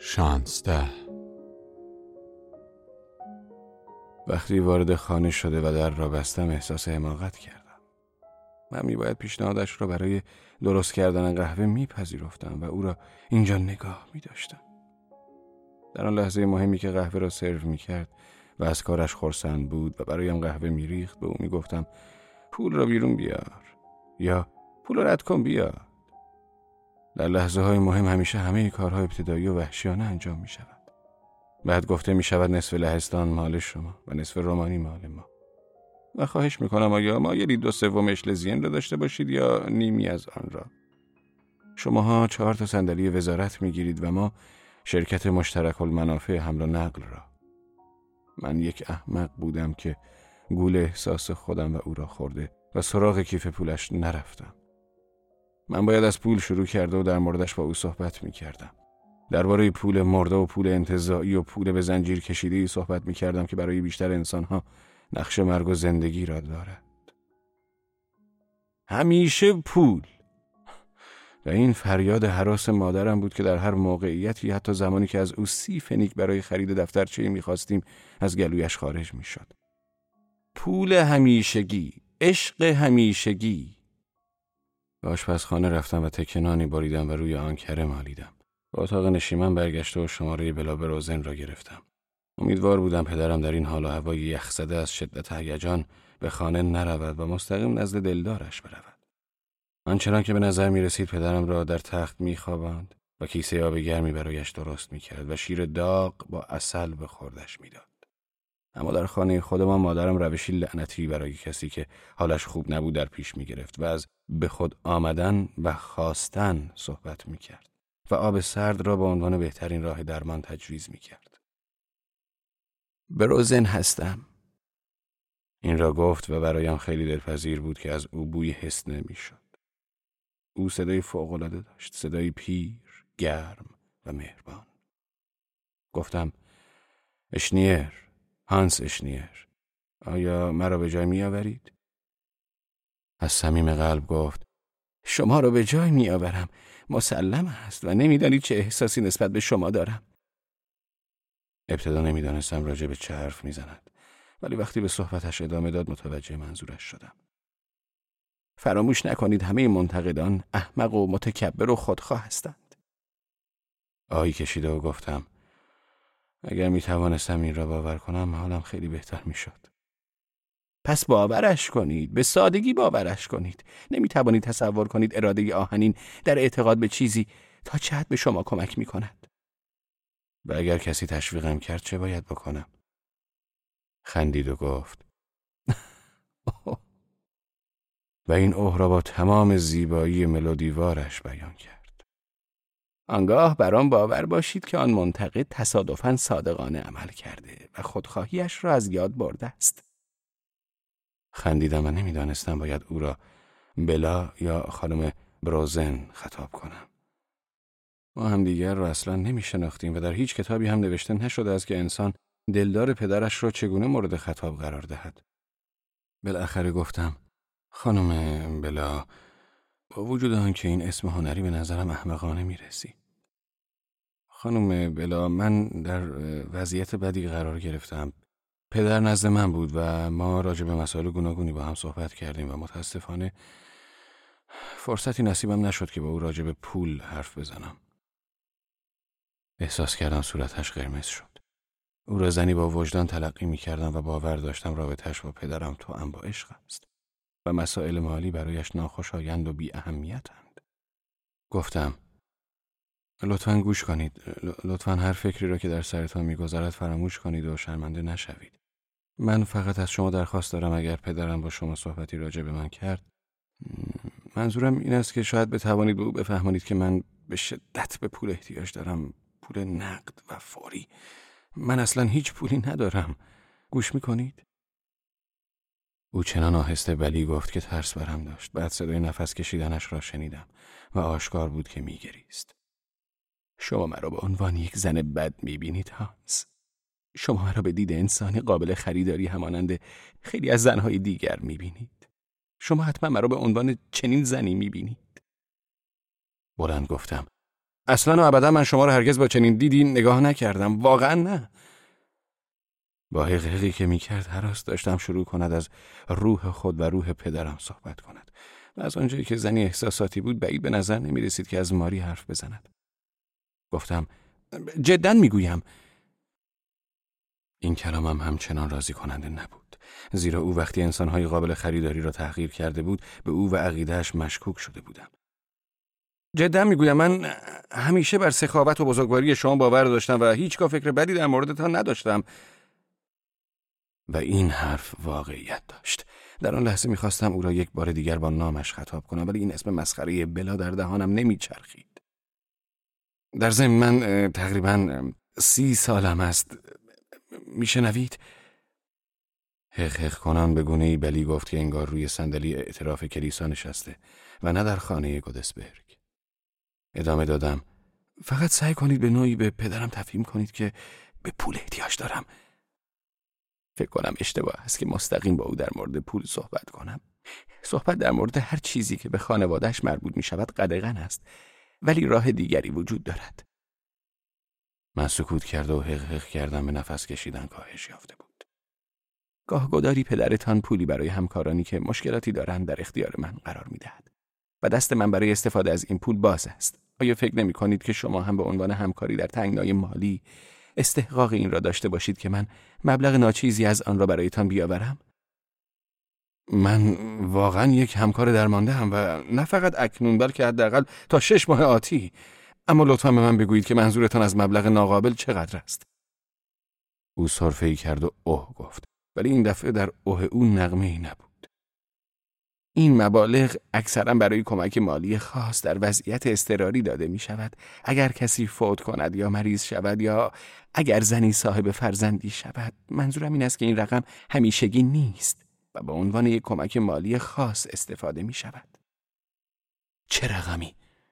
16. وقتی وارد خانه شده و در را بستم احساس حماقت کردم. من میباید پیشنهادش را برای درست کردن قهوه میپذیرفتم و او را اینجا نگاه میداشتم. در آن لحظه مهمی که قهوه را سرو میکرد و از کارش خرسند بود و برایم قهوه میریخت به او میگفتم پول را بیرون بیار یا پول را رد کن بیار. در لحظه های مهم همیشه همه کارهای ابتدایی و وحشیانه انجام می شود. بعد گفته می شود نصف لهستان مال شما و نصف رومانی مال ما. و خواهش می کنم آیا مایلید 2/3 اشلزین را داشته باشید یا نیمی از آن را. شماها 4 صندلی وزارت می گیرید و ما شرکت مشترک المنافع حمل و نقل را. من یک احمق بودم که گول احساس خودم و او را خورده و سراغ کیف پولش نرفتم. من باید از پول شروع کرده و در موردش با او صحبت می کردم. درباره پول مرده و پول انتزاعی و پول به زنجیر کشیده‌ای صحبت می کردم که برای بیشتر انسانها نقش مرگ و زندگی را دارد. همیشه پول. و این فریاد هراس مادرم بود که در هر موقعیتی حتی زمانی که از او 30 فنیک برای خرید دفترچه‌ای می خواستیم از گلویش خارج می شد. پول همیشگی، عشق همیشگی. به آشپزخانه رفتم و تکه نانی بریدم و روی آن کره مالیدم. به اتاق نشیمن برگشته و شماره بلا بروزن را گرفتم. امیدوار بودم پدرم در این حال و هوای یخزده از شدت هیجان به خانه نرود و مستقیم نزد دلدارش برود. آنچنان که به نظر می رسید پدرم را در تخت می خواباند و کیسه آب گرمی برایش درست می کرد و شیر داغ با عسل به خوردش می داد. اما در خانه خودمان مادرم روشی لعنتی برای کسی که حالش خوب نبود در پیش می گرفت و از به خود آمدن و خواستن صحبت می کرد و آب سرد را به عنوان بهترین راه درمان تجویز می کرد. بروزن هستم. این را گفت و برایم خیلی دلپذیر بود که از او بوی حس نمی شد. او صدای فوق‌العاده داشت، صدای پیر، گرم و مهربان. گفتم اشنیر، هانس اشنیر، آیا مرا به جای می آورید؟ از صمیم قلب گفت شما را به جای می آورم، مسلم است و نمیدانید چه احساسی نسبت به شما دارم. ابتدا نمیدانستم راجع به چه حرف میزند، ولی وقتی به صحبتش ادامه داد متوجه منظورش شدم. فراموش نکنید همه منتقدان احمق و متکبر و خودخواه هستند. آهی کشیده و گفتم اگر می توانستم این را باور کنم حالم خیلی بهتر می شد. پس باورش کنید، به سادگی باورش کنید. نمی توانید تصور کنید اراده آهنین در اعتقاد به چیزی تا چه حد به شما کمک می کند. و اگر کسی تشویقم کرد چه باید بکنم؟ خندید و گفت و این اوه را با تمام زیبایی ملودیوارش بیان کرد. آنگاه بر آن باور باشید که آن منتقد تصادفاً صادقانه عمل کرده و خودخواهیش را از یاد برده است. خندیدم و نمیدانستم باید او را بلا یا خانم بروزن خطاب کنم. ما هم دیگر را اصلا نمی شناختیم و در هیچ کتابی هم نوشته نشده است که انسان دلدار پدرش را چگونه مورد خطاب قرار دهد. بالاخره گفتم خانم بلا، با وجود آنکه این اسم هنری به نظرم احمقانه می رسید. خانم بلا، من در وضعیت بدی قرار گرفتم. پدر نزد من بود و ما راجع به مسائل گوناگونی با هم صحبت کردیم و متاسفانه فرصتی نصیبم نشد که با او راجع به پول حرف بزنم. احساس کردم صورتش قرمز شد. او را زنی با وجدان تلقی می کردم و باور داشتم رابطه‌اش با پدرم توأم با عشق است و مسائل مالی برایش ناخوشایند و بی اهمیتند. گفتم لطفاً گوش کنید، لطفاً هر فکری را که در سرتان می‌گذرد فراموش کنید و شرمنده نشوید. من فقط از شما درخواست دارم اگر پدرم با شما صحبتی راجع به من کرد، منظورم این است که شاید بتوانید به او بفهمانید که من به شدت به پول احتیاج دارم، پول نقد و فوری. من اصلا هیچ پولی ندارم. گوش می‌کنید؟ او چنان آهسته بلی گفت که ترس برم داشت. بعد صدای نفس کشیدنش را شنیدم و آشکار بود که می‌گریست. شما مرا به عنوان یک زن بد می‌بینید هانس. شما مرا به دید انسانی قابل خریداری همانند خیلی از زنهای دیگر می‌بینید. شما حتما مرا به عنوان چنین زنی می‌بینید. بلند گفتم اصلا و ابدا من شما رو هرگز با چنین دیدی نگاه نکردم، واقعا نه. با حقیقی که میکرد هراس داشتم شروع کند از روح خود و روح پدرم صحبت کند و از آنجایی که زنی احساساتی بود بعید به نظر نمیرسید که از ماری حرف بزند. گفتم جدا میگویم. این کلامم همچنان راضی کننده نبود، زیرا او وقتی انسانهای قابل خریداری را تحقیر کرده بود به او و عقیده‌اش مشکوک شده بودم. جدا میگویم من همیشه بر سخاوت و بزرگواری شما باور داشتم و هیچگاه فکر بدی در موردتان نداشتم. و این حرف واقعیت داشت. در آن لحظه میخواستم او را یک بار دیگر با نامش خطاب کنم، ولی این اسم مسخره بلا در دهانم نمیچرخید. در ضمن من تقریباً 30 سالم است. میشنوید؟ حق کنان به گونه‌ای بلی گفت که انگار روی صندلی اعتراف کلیسا نشسته و نه در خانه گودسبرگ. ادامه دادم فقط سعی کنید به نوعی به پدرم تفهیم کنید که به پول احتیاج دارم. فکر کنم اشتباه است که مستقیم با او در مورد پول صحبت کنم. صحبت در مورد هر چیزی که به خانواده‌اش مربوط می شود قدغن است، ولی راه دیگری وجود دارد. من سکوت کرده و حق کردم، به نفس کشیدن کاهش یافته بود. گاه گداری پدرتان پولی برای همکارانی که مشکلاتی دارند در اختیار من قرار می دهد و دست من برای استفاده از این پول باز است. آیا فکر نمی کنید که شما هم به عنوان همکاری در تنگنای مالی استحقاق این را داشته باشید که من مبلغ ناچیزی از آن را برایتان بیاورم؟ من واقعا یک همکار درمانده هم و نه فقط اکنون بلکه حداقل تا 6 ماه آتی. اما لطفا به من بگویید که منظورتان از مبلغ ناقابل چقدر است؟ او سرفه‌ای کرد و اوه گفت، ولی این دفعه در اوه او نغمه‌ای نبود. این مبالغ اکثرا برای کمک مالی خاص در وضعیت اضطراری داده می شود. اگر کسی فوت کند یا مریض شود یا اگر زنی صاحب فرزندی شود. منظورم این است که این رقم همیشگی نیست و به عنوان یک کمک مالی خاص استفاده می شود. چه رقمی؟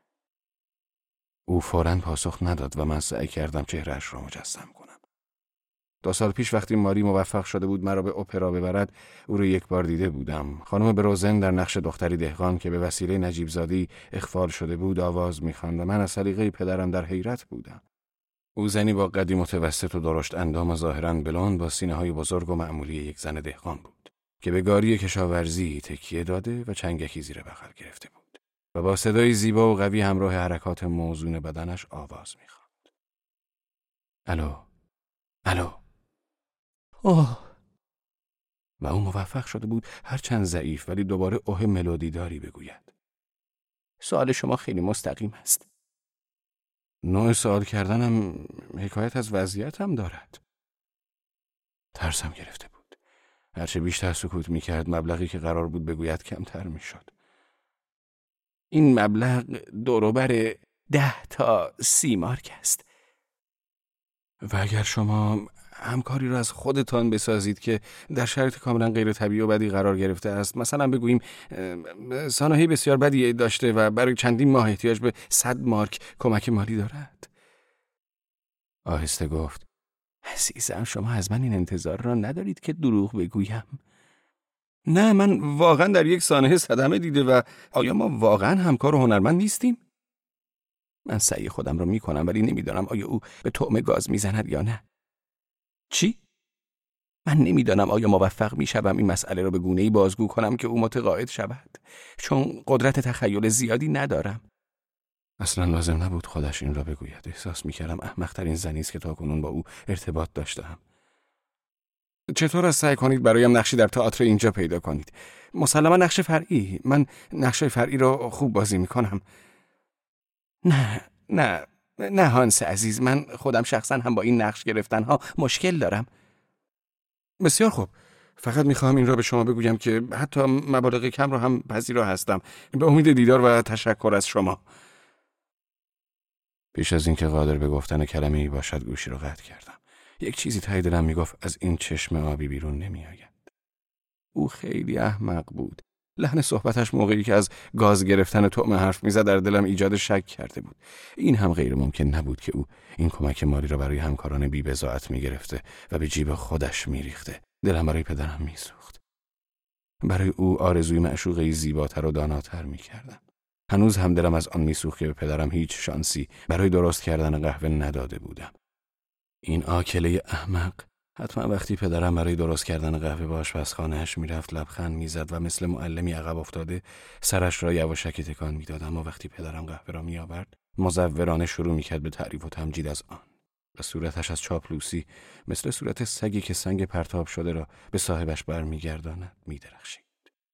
او فوراً پاسخ نداد و من سعی کردم چهرهش را مجسم کنم. 2 سال پیش وقتی ماری موفق شده بود مرا به اپرا ببرد، او را یک بار دیده بودم. خانم بروزن در نقش دختری دهقان که به وسیله نجیب زادی اخفال شده بود آواز می‌خواند و من از سلیقه پدرم در حیرت بودم. او زنی با قدی متوسط و درشت اندام و ظاهراً بلند با سینه‌های بزرگ و معمولی یک زن دهقان بود که به گاری کشاورزی تکیه داده و چنگکی زیر بغل گرفته بود و با صدای زیبا و قوی همراه حرکات موزون بدنش آواز می‌خواند. الو، الو. اوه. و او موفق شده بود هرچند ضعیف ولی دوباره اوه ملودی داری بگوید. سوال شما خیلی مستقیم است. نوع سوال کردنم حکایت از وضعیتم دارد. ترسم گرفته بود. هرچه بیشتر سکوت می‌کرد مبلغی که قرار بود بگوید کمتر می‌شد. این مبلغ دوروبر 10 تا 30 مارک است. و اگر شما همکاری را از خودتان بسازید که در شرایط کاملا غیر طبیعی و بدی قرار گرفته است، مثلا بگوییم سانحه‌ای بسیار بدی داشته و برای چندین ماه احتیاج به 100 مارک کمک مالی دارد. آهسته گفت عزیزم شما از من این انتظار را ندارید که دروغ بگویم. نه، من واقعا در یک سانحه صدمه دیده و آیا ما واقعا همکار و هنرمند نیستیم؟ من سعی خودم را میکنم ولی نمیدانم آیا او به طعم گاز میزند یا نه. چی؟ من نمیدانم آیا موفق میشوم این مسئله را به گونه‌ای بازگو کنم که او متقاعد شود، چون قدرت تخیل زیادی ندارم. اصلا لازم نبود خودش این را بگوید. احساس میکردم احمق‌ترین زنی است که تاکنون با او ارتباط داشتم. چطور است سعی کنید برایم نقشی در تئاتر اینجا پیدا کنید؟ مسلما نقش فرعی. من نقش فرعی را خوب بازی میکنم. نه هانس عزیز، من خودم شخصا هم با این نقش گرفتنها مشکل دارم. بسیار خوب. فقط میخواهم این را به شما بگویم که حتی مبالغ کم را هم پذیرا هستم. به امید دیدار و تشکر از شما. پیش از اینکه قادر به گفتن کلمه‌ای باشد گوشی را قطع کردم. یک چیزی ته دلم میگفت از این چشم آبی بیرون نمیآید. او خیلی احمق بود. لحن صحبتش موقعی که از گاز گرفتن طعم حرف میزد در دلم ایجاد شک کرده بود. این هم غیر ممکن نبود که او این کمک مالی را برای همکاران بی‌بضاعت میگرفته و به جیب خودش میریخته. دلم برای پدرم میسوخت. برای او آرزوی معشوقه‌ای زیباتر و داناتر میکردم. هنوز هم دلم از آن میسوخت که به پدرم هیچ شانسی برای درست کردن قهوه نداده بودم. این آکله احمق. حتما وقتی پدرم برای درست کردن قهوه به آشپزخانه‌اش میرفت لبخند میزد و مثل معلمی عقب افتاده سرش را یواشکی تکان میداد، اما وقتی پدرم قهوه را میآورد مزورانه شروع میکرد به تعریف و تمجید از آن و صورتش از چاپلوسی مثل صورت سگی که سنگ پرتاب شده را به صاحبش برمیگرداند میدرخشید.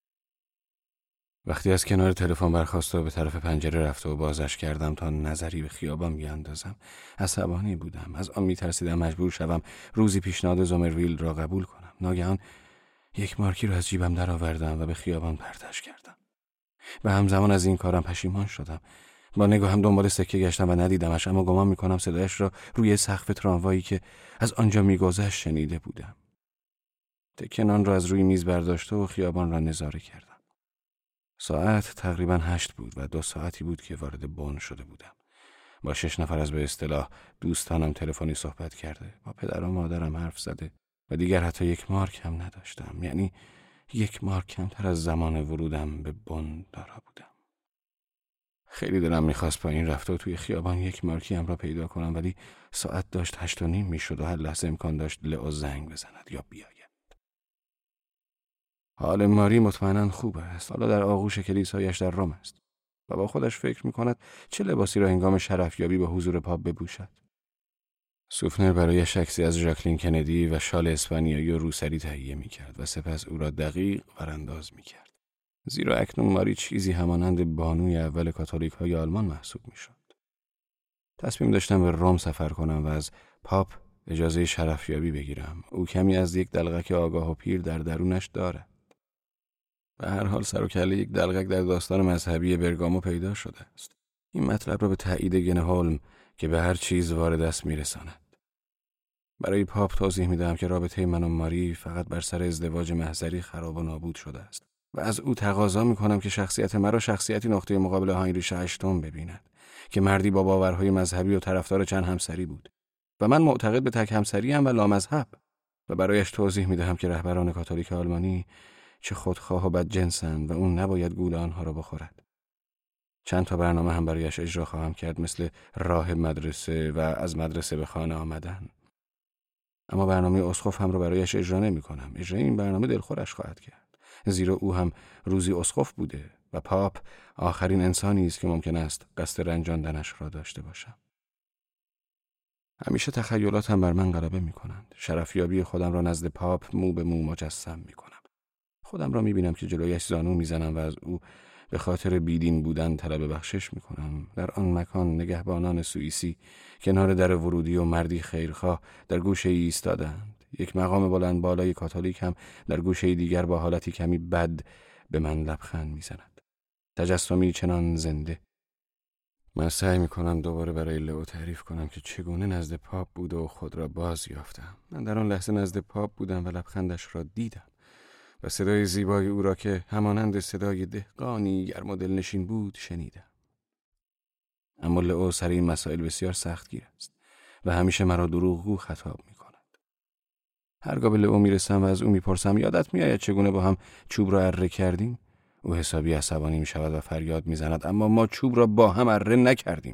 وقتی از کنار تلفن برخاست و به طرف پنجره رفت و بازش کردم تا نظری به خیابان بیاندازم، عصبانی بودم. از آن میترسیدم مجبور شوم روزی پیشنهاد زومرویل را قبول کنم. ناگهان یک مارکی را از جیبم درآوردم و به خیابان پرتش کردم. و همزمان از این کارم پشیمان شدم. با نگاهم دنبال سکه گشتم و ندیدمش، اما گمان میکنم صدایش را روی سقف تراموایی که از آنجا میگذشت شنیده بودم. تکه نان را از روی میز برداشته و خیابان را نظاره کردم. ساعت تقریباً 8 بود و 2 ساعتی بود که وارد بن شده بودم. با 6 نفر از به اصطلاح دوستانم تلفنی صحبت کرده، با پدر و مادرم حرف زده و دیگر حتی یک مارک هم نداشتم. یعنی یک مارک کمتر از زمان ورودم به بن دارا بودم. خیلی دلم میخواست با این رفته و توی خیابان یک مارکی هم را پیدا کنم، ولی ساعت داشت 8:30 میشد و هر لحظه امکان داشت لئو زنگ بزند یا بیاید. حال ماری مطمئناً خوب است. حالا در آغوش کلیسایش در روم است و با خودش فکر می‌کند چه لباسی را هنگام شرفیابی به حضور پاپ بپوشد. سوفنر برای عکسی از ژاکلین کندی و شال اسپانیایی و روسری تهیه می‌کرد و سپس او را دقیق ورانداز می‌کرد. زیرا اکنون ماری چیزی همانند بانوی اول کاتولیک‌های آلمان محسوب می‌شد. تصمیم داشتم به روم سفر کنم و از پاپ اجازه شرفیابی بگیرم. او کمی از یک دلغک آگاه و پیر در درونش دارد. به هر حال سر و کله یک دلغک در داستان مذهبی برگامو پیدا شده است. این مطلب را به تایید گنهولم که به هر چیز وارد است میرساند. برای پاپ توضیح میدهم که رابطه من و ماری فقط بر سر ازدواج محضری خراب و نابود شده است و از او تقاضا میکنم که شخصیت مرا شخصیتی نقطه مقابل هاینریش هشتم ببیند که مردی با باورهای مذهبی و طرفدار چند همسری بود و من معتقد به تک همسری ام و لامذهب. و برایش توضیح میدهم که رهبران کاتولیک آلمانی چه خودخواه و بدجنسند و اون نباید گول آنها را بخورد. چند تا برنامه هم برایش اجرا خواهم کرد، مثل راه مدرسه و از مدرسه به خانه آمدن. اما برنامه اسقف هم رو برایش اجرا نمی کنم. اجرای این برنامه دلخورش خواهد کرد، زیرا او هم روزی اسقف بوده و پاپ آخرین انسانی است که ممکن است قصد رنجاندنش را داشته باشم. همیشه تخیلاتم بر من غلبه می کنند. شرفیابی خودم را نزد پاپ مو به مو مجسم می کنم. خودم را میبینم که جلویش زانو میزنم و از او به خاطر بیدین بودن طلب بخشش میکنم. در آن مکان نگهبانان سوئیسی کنار در ورودی و مردی خیرخواه در گوشه ای ایستادند. یک مقام بلند بالای کاتولیک هم در گوشه دیگر با حالتی کمی بد به من لبخند میزند. تجسمی چنان زنده. من سعی میکنم دوباره برای لئو تعریف کنم که چگونه نزد پاپ بود و خود را باز یافتم. من در آن لحظه نزد پاپ بودم و لبخندش را دیدم و صدای زیبای او را که همانند صدای دهقانی گرم و دلنشین بود شنیدم. اما لئو سر این مسائل بسیار سختگیر است و همیشه مرا دروغگو خطاب می کند. هرگاه به لئو میرسم و از او میپرسم یادت میآید چگونه با هم چوب را اره کردیم، او حسابی عصبانی می شود و فریاد میزند اما ما چوب را با هم اره نکردیم.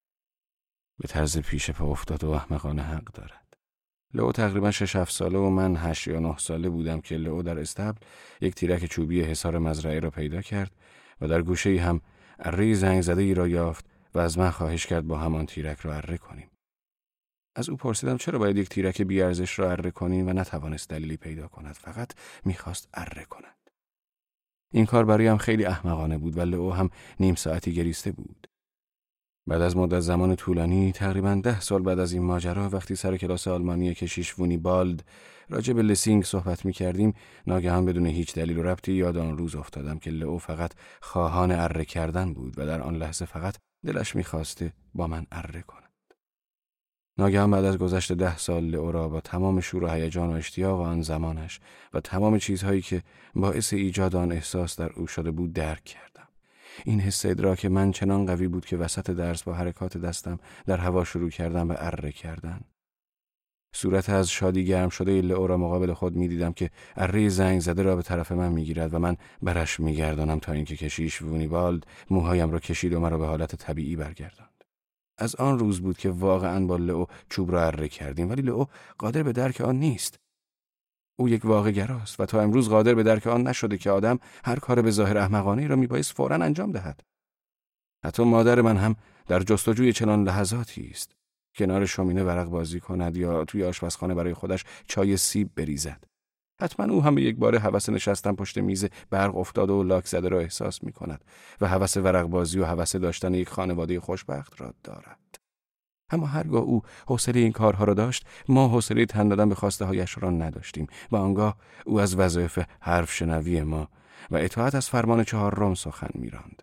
به طرز پیش پا افتاد و احمقانه حق دارد. لئو تقریبا 6-7 ساله و من 8 یا 9 ساله بودم که لئو در استبل یک تیرک چوبی حصار مزرعه را پیدا کرد و در گوشه‌ای هم اره زنگ زده ای را یافت و از من خواهش کرد با همان تیرک را اره کنیم. از او پرسیدم چرا باید یک تیرک بی‌ارزش را اره کنیم و نتوانست دلیلی پیدا کند، فقط می‌خواست اره کند. این کار برایم خیلی احمقانه بود و لئو هم نیم ساعتی گریسته بود. بعد از مدت زمان طولانی، تقریباً 10 سال بعد از این ماجرا، وقتی سر کلاس آلمانی کشیش وونی بالد راجع به لسینگ صحبت می‌کردیم، ناگهان بدون هیچ دلیل و ربطی یاد آن روز افتادم که لئو فقط خواهان اره کردن بود و در آن لحظه فقط دلش می‌خواسته با من اره کند. ناگهان بعد از گذشت 10 سال لئو را با تمام شور و هیجان و اشتیاق آن زمانش و تمام چیزهایی که باعث ایجاد آن احساس در او شده بود درک کردم. این حس ادراک من چنان قوی بود که وسط درس با حرکات دستم در هوا شروع کردم به اره کردن. صورت از شادی گرم شده لئو را مقابل خود می‌دیدم که اره زنگ زده را به طرف من می‌گیرد و من برش می‌گردانم تا اینکه کشیش وونیبالد موهایم را کشید و مرا به حالت طبیعی برگرداند. از آن روز بود که واقعاً با لئو چوب را اره کردیم، ولی لئو قادر به درک آن نیست. او یک واقع‌گراست و تا امروز قادر به درک آن نشده که آدم هر کار به ظاهر احمقانه‌ای را میبایست فوراً انجام دهد. حتی مادر من هم در جستجوی چنان لحظاتی است. کنار شومینه ورق بازی کند یا توی آشپزخانه برای خودش چای سیب بریزد. حتما او هم به یک بار هوس نشستن پشت میز برق افتاده و لاک زده را احساس می کند و هوس ورق بازی و هوس داشتن یک خانواده خوشبخت را دارد. اما هرگاه او حوصله این کارها را داشت، ما حوصله تن دادن به خواسته هایش را نداشتیم و آنگاه او از وظایف حرف شنوی ما و اطاعت از فرمان 4 سخن می‌راند.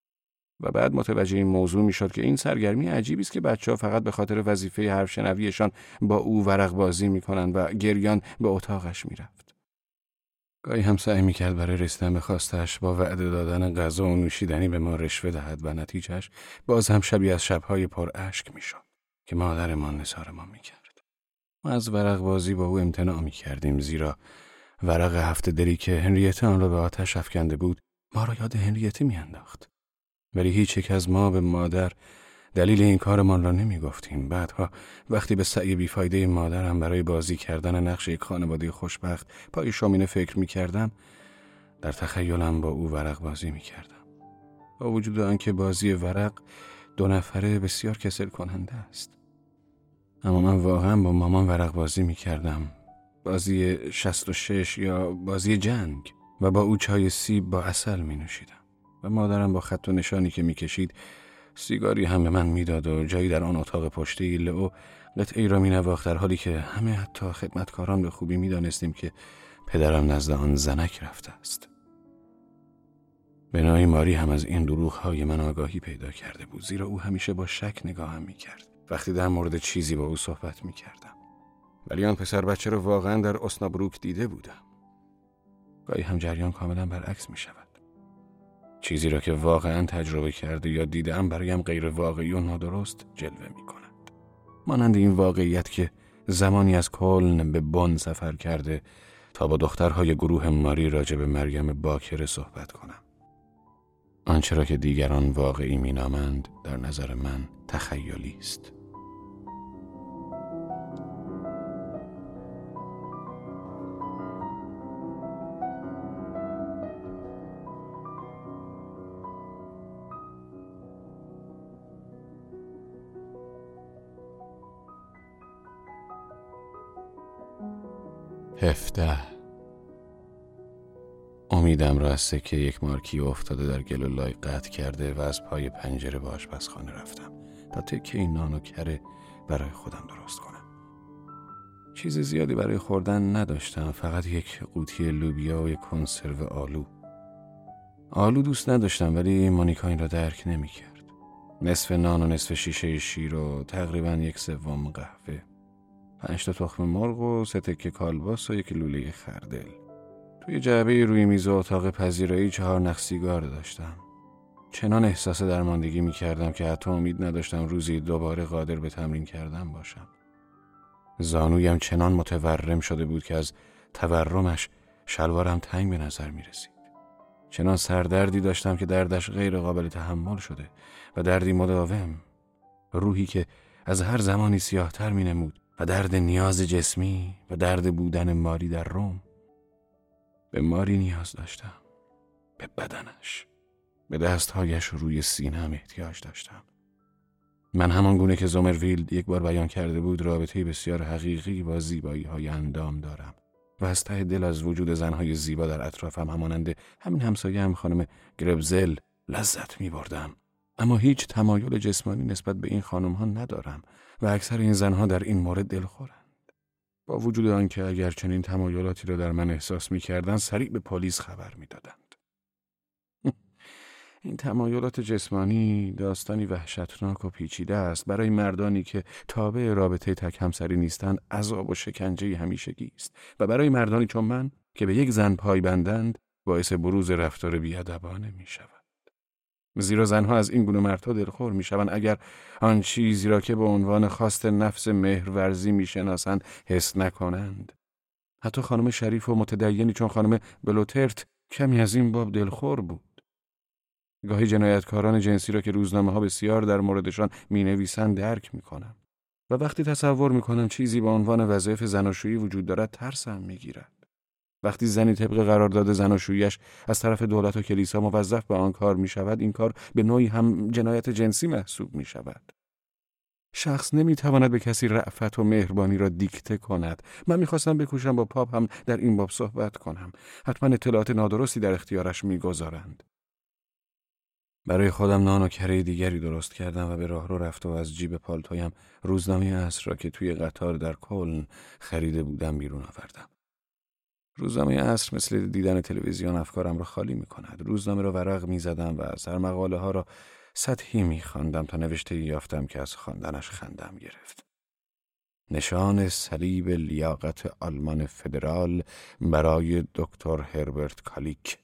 و بعد متوجه این موضوع میشد که این سرگرمی عجیبی است که بچه‌ها فقط به خاطر وظیفه حرف شنویشان با او ورق بازی می‌کنند و گریان به اتاقش می‌رفت. گاهی هم سعی می‌کرد برای رسیدن به خواستش با وعده دادن غذا و نوشیدنی به ما رشوه دهد و نتیجهش باز هم شبیه از شب‌های پر اشک میشد که مادرمان نثارمان می‌کرد. ما از ورق بازی با او امتناع می‌کردیم، زیرا ورق هفته دلی که هنریته آن را به آتش افکنده بود ما را یاد هنریته می‌انداخت. ولی هیچ یک از ما به مادر دلیل این کارمان را نمی گفتیم. بعدها وقتی به سعی بیفایده مادرم برای بازی کردن نقش یک خانواده خوشبخت پای شومینه فکر می کردم، در تخیلم با او ورق بازی می کردم. با وجود آنکه بازی ورق 2 نفره بسیار کسل کننده است. اما من واقعا با مامان ورق بازی می کردم. بازی 66 یا بازی جنگ، و با او چای سیب با عسل می نوشیدم. و مادرم با خط و نشانی که میکشید سیگاری هم به من میداد و جایی در آن اتاق پشتی لئو قطعه‌ای را مینواخت، در حالی که همه حتی خدمتکاران به خوبی میدانستیم که پدرم نزد آن زنک رفته است. بنای ماری هم از این دروغ‌های من آگاهی پیدا کرده بود، زیرا او همیشه با شک نگاهم میکرد وقتی در مورد چیزی با او صحبت میکردم. ولی آن پسر بچه را واقعا در اسنابروک دیده بودم. گاهی هم جریان کاملا برعکس میشود. چیزی را که واقعا تجربه کرده یا دیدم برایم غیر واقعی و نادرست جلوه می کند. مانند این واقعیت که زمانی از کلن به بن سفر کرده تا با دخترهای گروه ماری راجع به مریم باکره صحبت کنم. آنچه را که دیگران واقعی می نامند در نظر من تخیلی است. امیدم را از سکه یک مارکی افتاده در گل و لای قطع کرده و از پای پنجره به آشپزخانه رفتم تا تکه نان و کره برای خودم درست کنم. چیز زیادی برای خوردن نداشتم، فقط یک قوطی لوبیا و یک کنسرو آلو. آلو دوست نداشتم، ولی مونیکا این را درک نمی کرد. نصف نان و نصف شیشه شیر و تقریباً 1/3 قهوه، 5 تخم مرغ و 3 تکه کالباس و 1 لوله خردل. توی جعبه روی میز اتاق پذیرایی 4 نخ سیگار داشتم. چنان احساس درماندگی می کردم که حتی امید نداشتم روزی دوباره قادر به تمرین کردن باشم. زانویم چنان متورم شده بود که از تورمش شلوارم تنگ به نظر می رسید. چنان سردردی داشتم که دردش غیر قابل تحمل شده و دردی مداوم، روحی که از هر زمانی سیاه‌تر می نمود و درد نیاز جسمی و درد بودن ماری در روم. به ماری نیاز داشتم، به بدنش، به دستهایش روی سینه‌ام احتیاج داشتم. من همان گونه که زومرویلد یک بار بیان کرده بود رابطه‌ای بسیار حقیقی با زیبایی‌های اندام دارم و از ته دل از وجود زنهای زیبا در اطرافم همانند همین همسایه‌ام خانم گربزل لذت می‌بردم. اما هیچ تمایل جسمانی نسبت به این خانم‌ها ندارم و اکثر این زنها در این مورد دلخورند. با وجود آنکه اگر چنین تمایلاتی را در من احساس می‌کردند سریع به پلیس خبر می‌دادند. این تمایلات جسمانی داستانی وحشتناک و پیچیده است. برای مردانی که تابع رابطه تک همسری نیستند عذاب و شکنجه همیشگی است و برای مردانی چون من که به یک زن پایبندند باعث بروز رفتار بی‌ادبانه می‌شود. زیرا زنها از این گونه مردها دلخور میشوند اگر آن چیزی را که به عنوان خواست نفس مهرورزی میشناسند حس نکنند. حتی خانم شریف و متدینی چون خانم بلوترت کمی از این باب دلخور بود. گاهی جنایتکاران جنسی را که روزنامه‌ها بسیار در موردشان می‌نویسند درک می‌کنم و وقتی تصور می‌کنم چیزی به عنوان وظایف زناشویی وجود دارد ترسم می‌گیرد. وقتی زنی طبق قرارداد زناشویی‌اش از طرف دولت و کلیسا موظف به آن کار می‌شود، این کار به نوعی هم جنایت جنسی محسوب می‌شود. شخص نمی‌تواند به کسی رأفت و مهربانی را دیکته کند. من می‌خواستم بکوشم با پاپ هم در این باب صحبت کنم. حتما اطلاعات نادرستی در اختیارش می‌گذارند. برای خودم نان و کره دیگری درست کردم و به راهرو رفت و از جیب پالتویم روزنامه عصر را که توی قطار در کلن خریده بودم بیرون آوردم. روزنامه عصر مثل دیدن تلویزیون افکارم را خالی می‌کند. روزنامه را ورق می‌زدم و سرمقاله ها را سطحی می‌خواندم تا نوشته‌ای یافتم که از خواندنش خندم گرفت. نشان صلیب لیاقت آلمان فدرال برای دکتر هربرت کالیک.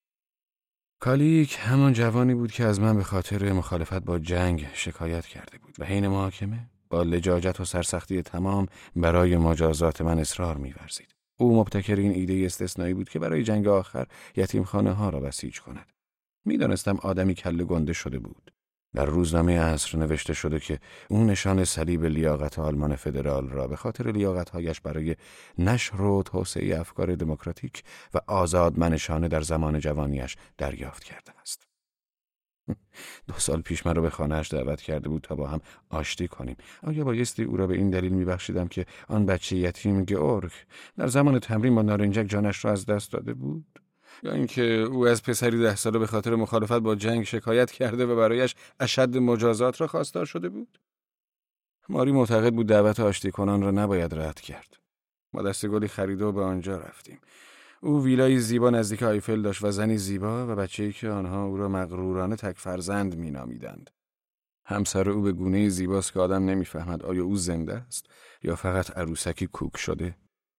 کالیک همان جوانی بود که از من به خاطر مخالفت با جنگ شکایت کرده بود و حین محاکمه با لجاجت و سرسختی تمام برای مجازات من اصرار می‌ورزید. او مبتکر این ایده استثنایی بود که برای جنگ آخر یتیمخانه ها را بسیج کند. می‌دانستم آدمی کله گنده شده بود. در روزنامه عصر نوشته شده که اون نشان صلیب لیاقت آلمان فدرال را به خاطر لیاقت‌هایش برای نشر و توسعه افکار دموکراتیک و آزادمنشانه در زمان جوانیش دریافت کرده است. 2 سال پیش من را به خانه‌اش دعوت کرده بود تا با هم آشتی کنیم. آیا بایستی او را به این دلیل می‌بخشیدم که آن بچه یتیم گئورگ در زمان تمرین با نارنجک جانش را از دست داده بود؟ یا اینکه او از پسری 10 ساله به خاطر مخالفت با جنگ شکایت کرده و برایش اشد مجازات را خواستار شده بود؟ ماری معتقد بود دعوت آشتی کنان را نباید رد کرد. ما دسته گلی خریده و به آنجا رفتیم. او ویلای زیبا نزدیک آیفل داشت و زنی زیبا و بچه‌ای که آنها او را مغرورانه تک فرزند می‌نامیدند. همسر او به گونه‌ای زیباست که آدم نمی‌فهمد آیا او زنده است یا فقط عروسکی کوک شده.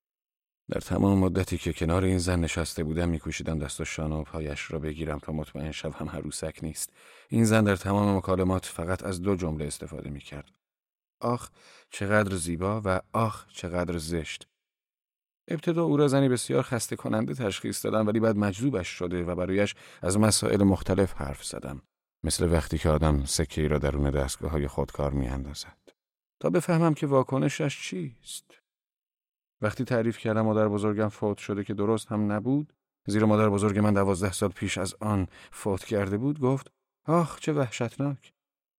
در تمام مدتی که کنار این زن نشسته بودم می‌کوشیدم دست و شانه و پایش را بگیرم تا مطمئن شوم عروسک نیست. این زن در تمام مکالمات فقط از 2 جمله استفاده می‌کرد: آخ چقدر زیبا و آخ چقدر زشت. ابتدا او را زنی بسیار خسته کننده تشخیص دادم، ولی بعد مجذوبش شده و برایش از مسائل مختلف حرف زدم، مثل وقتی که آدم سکه‌ای را درون دستگاه‌های خودکار می‌اندازد، تا بفهمم که واکنشش چیست. وقتی تعریف کردم مادر بزرگم فوت شده که درست هم نبود، زیرا مادر بزرگ من 12 سال پیش از آن فوت کرده بود، گفت آخ چه وحشتناک.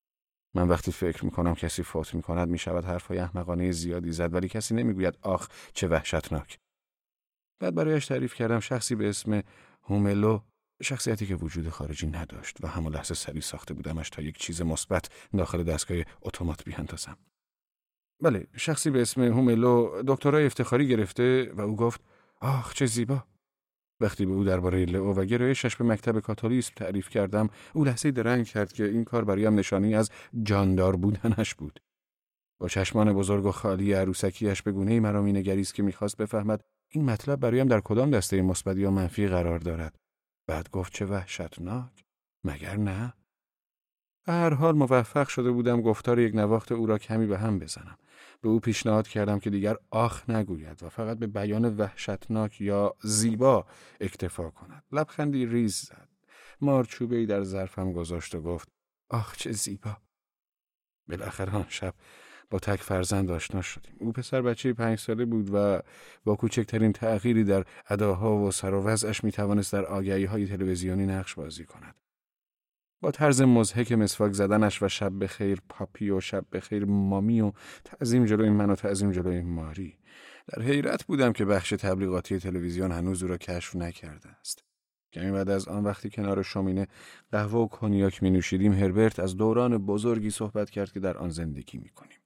من وقتی فکر می‌کنم کسی فوت می‌کند می‌شود حرفای احمقانه زیادی زد، ولی کسی نمی‌گوید آخ چه وحشتناک. بعد برایش تعریف کردم شخصی به اسم هوملو، شخصیتی که وجود خارجی نداشت و همون لحظه سری ساخته بودمش تا یک چیز مثبت داخل دستگاه اتومات بیاندازم. بله، شخصی به اسم هوملو دکترای افتخاری گرفته و او گفت آخ چه زیبا. وقتی به او درباره لئو و گرایشش به مکتب کاتولیسم تعریف کردم، او لحظه‌ای درنگ کرد که این کار برایم نشانی از جاندار بودنش بود. با چشمان بزرگ و خالی عروسکیش به گونه‌ای مرا می‌نگریست که می‌خواست بفهمد این مطلب برایم در کدام دسته مثبت یا منفی قرار دارد. بعد گفت چه وحشتناک، مگر نه؟ به هر حال موفق شده بودم گفتار یک نواخت او را کمی به هم بزنم. به او پیشنهاد کردم که دیگر آخ نگوید و فقط به بیان وحشتناک یا زیبا اکتفا کند. لبخندی ریز زد. مارچوبه‌ای در ظرفم گذاشت و گفت آخ چه زیبا. بالاخره آن شب با تک فرزند آشنا شدیم. او پسر بچه 5 ساله بود و با کوچکترین تغییری در اداها و سر و وضعش میتوانست در آگهی‌های تلویزیونی نقش بازی کند. با طرز مضحک مسواک زدنش و شب بخیر پاپی و شب بخیر مامی و تعظیم جلوی من و تعظیم جلوی ماری. در حیرت بودم که بخش تبلیغاتی تلویزیون هنوز او را کشف نکرده است. کمی بعد از آن وقتی کنار شومینه قهوه و کنیاک می نوشیدیم، هربرت از دوران بزرگی صحبت کرد که در آن زندگی می کنیم.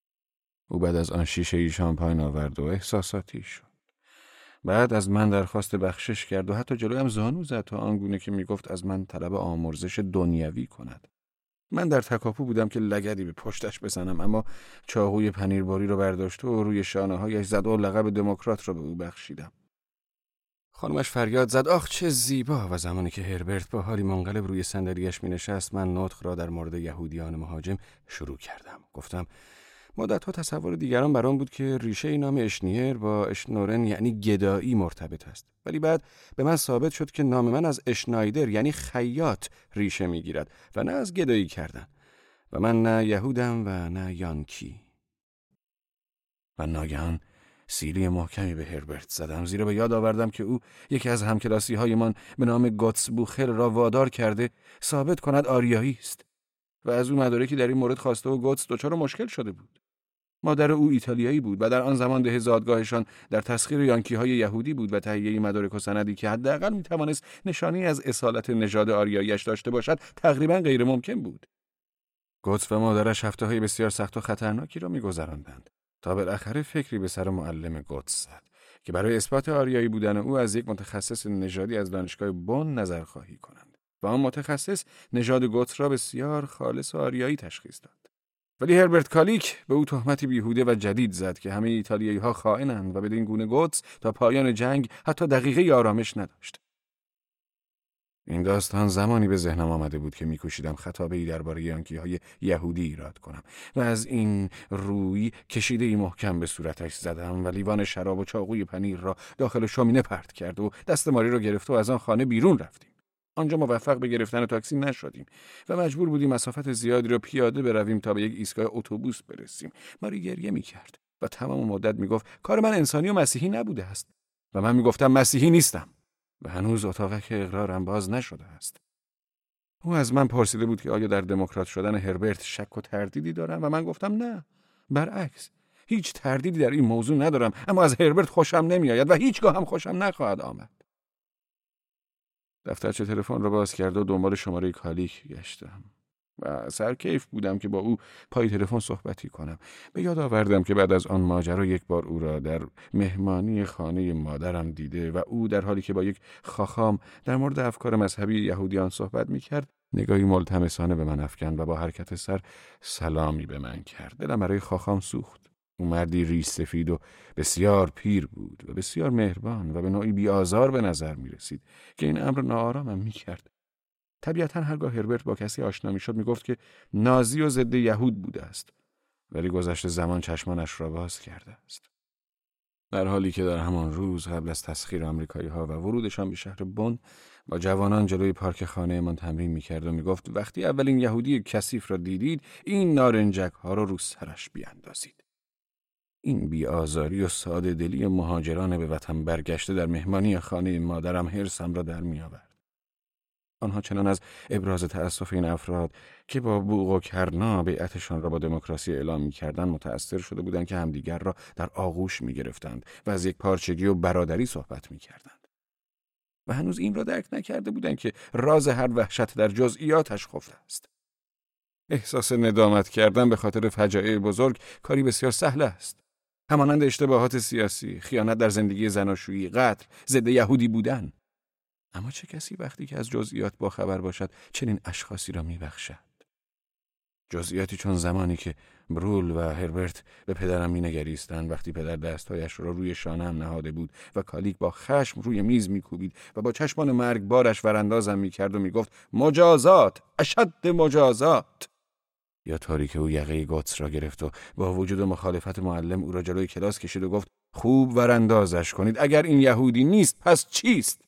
او بعد از آن شیشه شامپاین آورد و احساساتی شد. بعد از من درخواست بخشش کرد و حتی جلویم زانو زد تا آنگونه که میگفت از من طلب آمرزش دنیوی کند. من در تکاپو بودم که لگدی به پشتش بزنم، اما چاقوی پنیرباری رو برداشت و روی شانه‌هایش زد و لقب دموکرات را به او بخشیدم. خانمش فریاد زد آخ چه زیبا. و زمانی که هربرت با حالی منقلب روی صندلیاش می‌نشست، من نطق را در مورد یهودیان مهاجم شروع کردم. گفتم مدت‌ها تصور دیگران برام بود که ریشه نام اشنیر با اشنورن یعنی گدایی مرتبط است، ولی بعد به من ثابت شد که نام من از اشنایدر یعنی خیاط ریشه میگیرد و نه از گدایی کردن. و من نه یهودم و نه یانکی. و ناگهان سیلی محکمی به هربرت زدم، زیرا به یاد آوردم که او یکی از همکلاسی‌هایمان به نام گوتسبوخل را وادار کرده ثابت کند آریایی است و از او مدارکی در این مورد خواسته و گوتس دچار مشکل شده بود. مادر او ایتالیایی بود و در آن زمان ده زادگاهشان در تسخیر یانکی‌های یهودی بود و تهیه مدارک و سندی که حداقل می‌توانست نشانی از اصالت نژاد آریایی‌اش داشته باشد تقریباً غیر ممکن بود. گوتس و مادرش هفته‌های بسیار سخت و خطرناکی را می‌گذراندند تا بالاخره فکری به سر معلم گوتس زد که برای اثبات آریایی بودن او از یک متخصص نژادی از دانشگاه بن نظرخواهی کنند و آن متخصص نژاد گوتس را بسیار خالص و آریایی تشخیص داد. ولی هربرت کالیک به او تهمتی بیهوده و جدید زد که همه ایتالیایی‌ها خائنند و بدین گونه گوتس تا پایان جنگ حتی دقیقه آرامش نداشت. این داستان زمانی به ذهنم آمده بود که می‌کوشیدم خطابه‌ای درباره یانکی‌های یهودی ایراد کنم و از این روی کشیده‌ای محکم به صورتش زدم و لیوان شراب و چاقوی پنیر را داخل شومینه پرت کرد و دست ماری را گرفت و از آن خانه بیرون رفتیم. آنجا موفق به گرفتن تاکسی نشدیم و مجبور بودیم مسافت زیادی را پیاده برویم تا به یک ایستگاه اتوبوس برسیم. ماری گریه می‌کرد و تمام مدت می‌گفت کار من انسانی و مسیحی نبوده است و من می‌گفتم مسیحی نیستم. و هنوز اتاق که اقرارم باز نشده است. او از من پرسیده بود که آیا در دموکرات شدن هربرت شک و تردیدی دارم و من گفتم نه، برعکس هیچ تردیدی در این موضوع ندارم، اما از هربرت خوشم نمیآید و هیچگاه هم خوشم نخواهد آمد. دفترچه تلفن را باز کرد و دنبال شماره کالیک گشتم و سرکیف بودم که با او پای تلفن صحبتی کنم. به یاد آوردم که بعد از آن ماجرا یک بار او را در مهمانی خانه مادرم دیده و او در حالی که با یک خاخام در مورد افکار مذهبی یهودیان صحبت می‌کرد نگاهی ملتمسانه به من افکند و با حرکت سر سلامی به من کرد. دلم برای خاخام سوخت. او مردی ریش سفید و بسیار پیر بود و بسیار مهربان و به نوعی بی‌آزار به نظر می‌رسید که این امر ناآرامم می‌کرد. طبیعتاً هرگاه هربرت با کسی آشنا می‌شد می‌گفت که نازی و ضد یهود بوده است، ولی گذشت زمان چشمانش را باز کرده است. در حالی که در همان روز قبل از تسخیر آمریکایی‌ها و ورودشان به شهر بن با جوانان جلوی پارک خانه‌مان تمرین می‌کرد و می‌گفت وقتی اولین یهودی کثیف را دیدید این نارنجک‌ها را رو سرش بیاندازید. این بی‌آزاری و ساده دلی مهاجران به وطن برگشته در مهمانی خانه مادرم حرصم را در می‌آورد. آنها چنان از ابراز تأسف این افراد که با بوق و کرنا بیعتشان را با دموکراسی اعلام می‌کردند متأثر شده بودند که همدیگر را در آغوش می‌گرفتند و از یک پارچگی و برادری صحبت می‌کردند. و هنوز این را درک نکرده بودند که راز هر وحشت در جزئیاتش خفته است. احساس ندامت کردن به خاطر فجایع بزرگ کاری بسیار سهل است. همانند اشتباهات سیاسی، خیانت در زندگی زناشویی، قتل، ضد یهودی بودن. اما چه کسی وقتی که از جزئیات باخبر باشد چنین اشخاصی را میبخشد؟ جزئیاتی چون زمانی که برول و هربرت به پدرم مینگریستند وقتی پدر دستهایش را روی شانه‌ام نهاده بود و کالیک با خشم روی میز میکوبید و با چشمان مرگبارش وراندازم میکرد و میگفت مجازات، اشد مجازات. یا طوری که او یقه گوتس را گرفت و با وجود مخالفت معلم او را جلوی کلاس کشید و گفت خوب وراندازش کنید، اگر این یهودی نیست پس چیست؟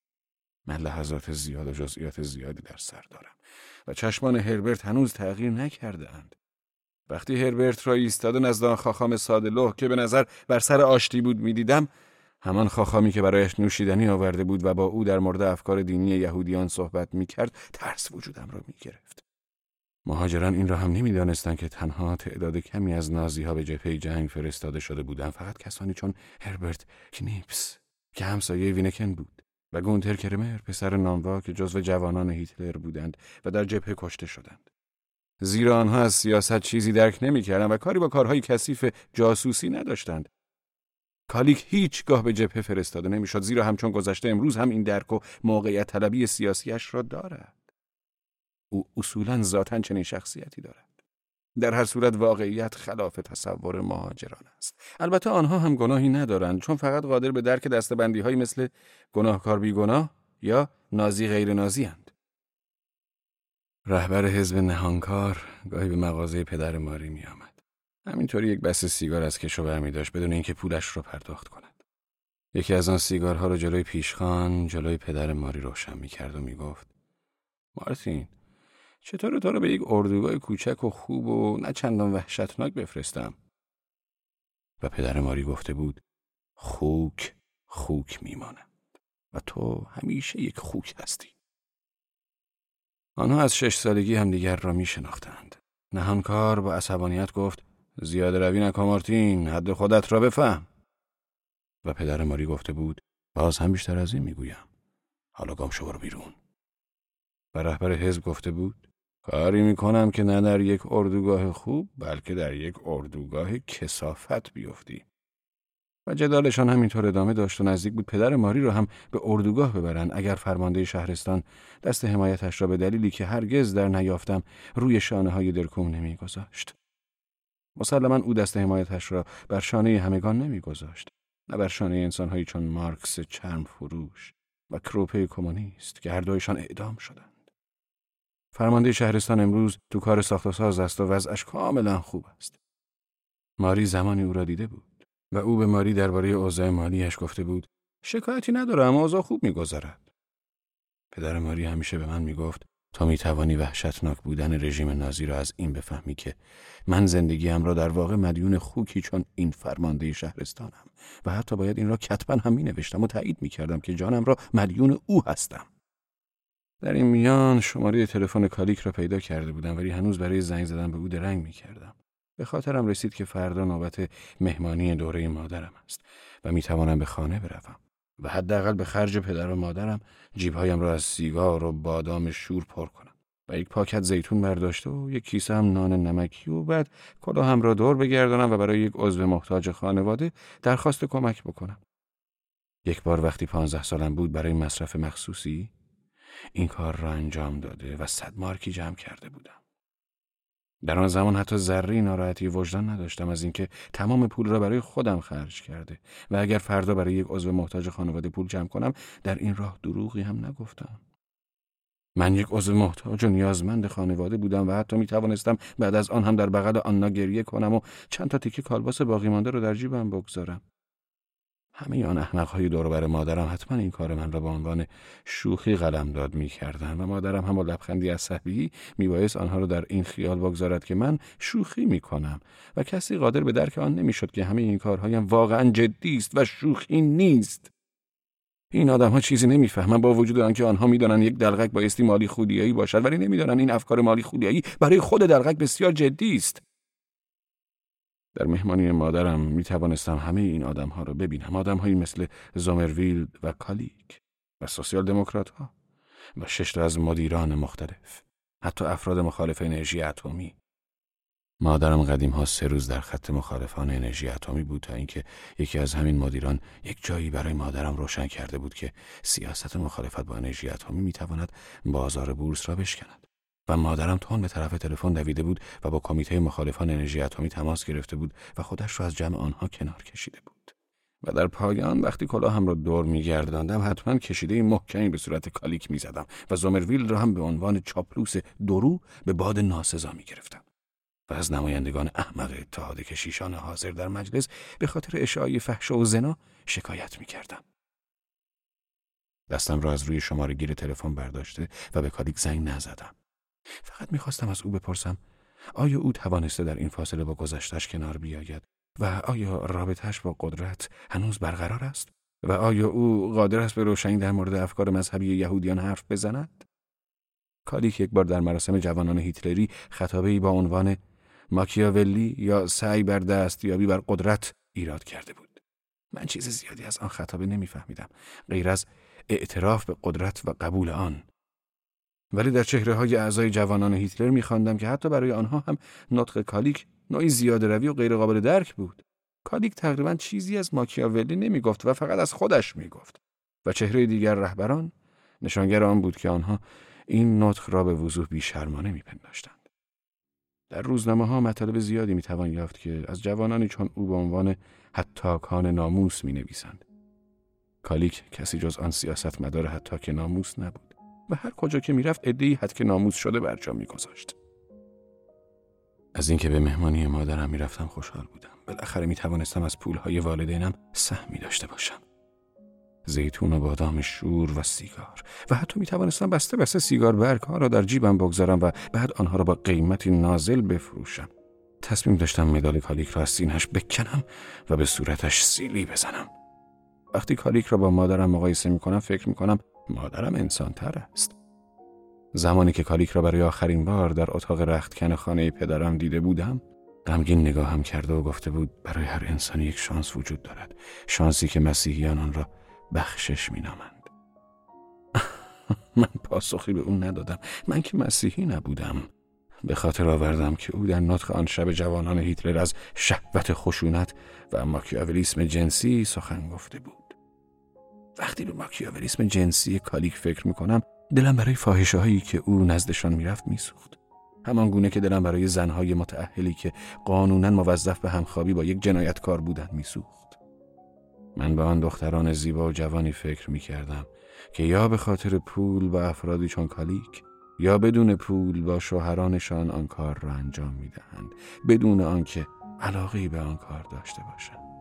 من لحظات زیاد و جزئیات زیادی در سر دارم و چشمان هربرت هنوز تغییر نکرده اند. وقتی هربرت را ایستاده نزد آن خاخام ساده لوح که به نظر بر سر آشتی بود می‌دیدم، همان خاخامی که برایش نوشیدنی آورده بود و با او در مورد افکار دینی یهودیان صحبت می‌کرد، ترس وجودم را می‌گرفت. مهاجران این را هم نمی‌دانستند که تنها تعداد کمی از نازی‌ها به جبهه جنگ فرستاده شده بودند، فقط کسانی چون هربرت کنیپس که همسایه وینکن بود و گونتر کرمر پسر ناموا که جزو جوانان هیتلر بودند و در جبهه کشته شدند. زیرا آنها از سیاست چیزی درک نمی‌کردند و کاری با کارهای کثیف جاسوسی نداشتند. کالیک هیچگاه به جبهه فرستاده نمی‌شد، زیرا همچون گذشته امروز هم این درک و موقعیت طلبی سیاسیش را دارد. او اصولاً ذاتاً چنین شخصیتی دارد. در هر صورت واقعیت خلاف تصور مهاجران است. البته آنها هم گناهی ندارند، چون فقط قادر به درک دسته‌بندی‌هایی مثل گناهکار بیگناه یا نازی غیر نازی اند. رهبر حزب نهانکار گاهی به مغازه پدر ماری می آمد. همینطوری یک بسته سیگار از کشو برمی داشت بدون اینکه پولش رو پرداخت کند. یکی از آن سیگارها رو جلوی پیشخوان، جلوی پدر ماری روشن می کرد و می گفت: مارتین، چطور تو رو به یک اردوگاه کوچک و خوب و نه چندان وحشتناک بفرستم؟ و پدر ماری گفته بود: خوک خوک میماند و تو همیشه یک خوک هستی. آنها از 6 سالگی همدیگر را می شناختند. نهانکار با عصبانیت گفت: زیاده روی نکن مارتین، حد خودت را بفهم. و پدر ماری گفته بود: باز هم بیشتر از این میگویم، حالا گام شو برو بیرون. و رهبر حزب گفته بود: کاری میکنم که نه در یک اردوگاه خوب بلکه در یک اردوگاه کثافت بیفتی. و جدالشان همینطور ادامه داشت و نزدیک بود پدر ماری را هم به اردوگاه ببرند اگر فرمانده شهرستان دست حمایتش را به دلیلی که هرگز در نیافتم روی شانه‌های دلکوم نمیگذاشت. مسلماً او دست حمایتش را بر شانه همگان نمیگذاشت، نه بر شانه انسان‌هایی چون مارکس چرم فروش و کروپه کمونیست که هر دویشان اعدام شدند. فرمانده شهرستان امروز تو کار ساخت و ساز است و وضعش کاملا خوب است. ماری زمانی او را دیده بود و او به ماری درباره اوضاع مالیش گفته بود: شکایتی ندارم، اوضاع خوب می‌گذرد. پدر ماری همیشه به من میگفت: تا میتوانی وحشتناک بودن رژیم نازی را از این بفهمی که من زندگیم را در واقع مدیون خوکی چون این فرمانده شهرستانم و حتی باید این را کتباً هم مینوشتم و تایید میکردم که جانم را مدیون او هستم. در این میان شماره تلفن کالیک را پیدا کرده بودم، ولی هنوز برای زنگ زدن به او درنگ میکردم. به خاطرم رسید که فردا نوبت مهمانی دوره مادرم است و میتوانم به خانه بروم و حداقل به خرج پدر و مادرم جیبهایم را از سیگار و بادام شور پر کنم و یک پاکت زیتون برداشته و یک کیسه هم نان نمکی و بعد کلاهم را دور بگردانم و برای یک عضو محتاج خانواده درخواست کمک بکنم. یک بار وقتی 15 سالم بود برای مصرف مخصوصی این کار را انجام داده و 100 مارکی جمع کرده بودم. در آن زمان حتی ذره ناراحتی وجدان نداشتم از اینکه تمام پول را برای خودم خرج کرده و اگر فردا برای یک عضو محتاج خانواده پول جمع کنم در این راه دروغی هم نگفتم. من یک عضو محتاج و نیازمند خانواده بودم و حتی می توانستم بعد از آن هم در بغل آنا گریه کنم و چند تا تیکه کالباس باقی مانده رو در جیبم بگذارم. همه آن احمق‌های دور و بر مادرم حتما این کار من را به عنوان شوخی قلمداد می‌کردند و مادرم هم با لبخندی عصبی میبایست آنها را در این خیال بگذارد که من شوخی می‌کنم و کسی قادر به درک آن نمی‌شد که همه این کارهایم واقعاً جدی است و شوخی نیست. این آدم‌ها چیزی نمی‌فهمند با وجود آنکه آنها می‌دانند یک دلقک بایستی مالی خودیایی باشد، ولی نمی‌دانند این افکار مالی خودیایی برای خود دلقک بسیار جدی است. در مهمانی مادرم می توانستم همه این آدم‌ها را ببینم، آدم‌هایی مثل زومرویلد و کالیک و سوسیال دموکرات ها و 6 تا از مدیران مختلف، حتی افراد مخالف انرژی اتمی. مادرم قدیم‌ها 3 روز در خط مخالفان انرژی اتمی بود تا اینکه یکی از همین مدیران یک جایی برای مادرم روشن کرده بود که سیاست مخالفت با انرژی اتمی می تواند بازار بورس را بشکند. و مادرم تون به طرف تلفن دویده بود و با کمیته مخالفان انرژی اتمی تماس گرفته بود و خودش را از جمع آنها کنار کشیده بود. و در پایان وقتی کلاهم را دور می‌گرداندم حتما کشیده محکمی به صورت کالیک می‌زدم و زومرویل را هم به عنوان چاپلوس درو به باد ناسزا می‌گرفتم. و از نمایندگان احمق اتحاد کشیشان حاضر در مجلس به خاطر اشاعه فحش و زنا شکایت می‌کردم. دستم را از روی شماره گیر تلفن برداشته و به کالیک زنگ نزدم. فقط میخواستم از او بپرسم آیا او توانسته در این فاصله با گذشته‌اش کنار بیاید و آیا رابطه‌اش با قدرت هنوز برقرار است و آیا او قادر است به روشنی در مورد افکار مذهبی یهودیان حرف بزند؟ کالیک یک بار در مراسم جوانان هیتلری خطابه‌ای با عنوان ماکیاولی یا سعی بر دستیابی بر قدرت ایراد کرده بود. من چیز زیادی از آن خطابه نمیفهمیدم غیر از اعتراف به قدرت و قبول آن. ولی در چهره‌های اعضای جوانان هیتلر می‌خواندم که حتی برای آنها هم نطق کالیک نوعی زیاده روی و غیر قابل درک بود. کالیک تقریباً چیزی از ماکیاولی نمی‌گفت و فقط از خودش می‌گفت و چهره دیگر رهبران نشانگر آن بود که آنها این نطق را به وضوح بی‌شرمانه می‌پنداشتند. در روزنامه‌ها مطالب زیادی میتوان یافت که از جوانانی چون او به عنوان هتاکان ناموس مینویسند. کالیک کسی جز آن سیاستمدار هتاک ناموس نبود و هر کجا که میرفت عده‌ای هتک ناموس شده برجا میگذاشت. از اینکه به مهمانی مادرم میرفتم خوشحال بودم. بالاخره میتوانستم از پولهای والدینم سهمی داشته باشم. زیتون و بادام شور و سیگار و حتی میتوانستم بسته بسته سیگار برگ‌ها را در جیبم بگذارم و بعد آنها را با قیمتی نازل بفروشم. تصمیم داشتم مدال کالیک را از سینه‌اش بکنم و به صورتش سیلی بزنم. وقتی کالیک را با مادرم مقایسه میکنم فکر میکنم مادرم انسان‌تر است. زمانی که کالیک را برای آخرین بار در اتاق رختکن خانه پدرم دیده بودم، غمگین نگاهم کرده و گفته بود برای هر انسانی یک شانس وجود دارد، شانسی که مسیحیان آن را بخشش مینامند. من پاسخی به اون ندادم. من که مسیحی نبودم. به خاطر آوردم که او در نطق آن شب جوانان هیتلر از شهوت خشونت و ماکیاولیسم جنسی سخن گفته بود. وقتی به ماکیاولیسم جنسی کالیک فکر میکنم دلم برای فاحشه‌هایی که او نزدشان میرفت میسوخت. همان گونه که دلم برای زنهای متأهلی که قانوناً موظف به همخوابی با یک جنایتکار بودند میسوخت. من به آن دختران زیبا و جوانی فکر میکردم که یا به خاطر پول با افرادی چون کالیک یا بدون پول با شوهرانشان آن کار را انجام میدهند بدون آنکه علاقه‌ای به آن کار داشته باشند.